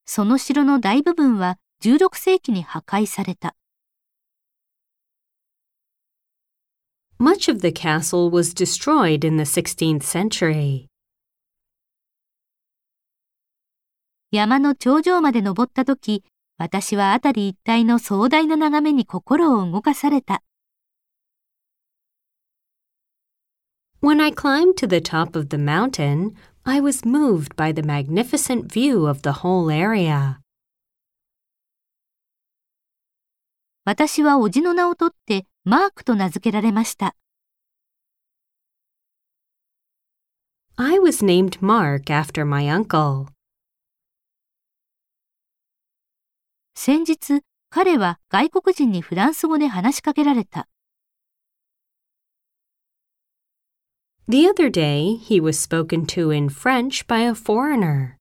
その城の大部分は16世紀に破壊された。 Much of the castle was destroyed in the 16th century. 山の頂上まで登ったとき、私は辺り一帯の壮大な眺めに心を動かされた。 When I climbed to the top of the mountain, I was moved by the magnificent view of the whole area. 私は叔父の名を取ってマークと名付けられました。 I was named Mark after my uncle. 先日、彼は外国人にフランス語で話しかけられた。 The other day, he was spoken to in French by a foreigner.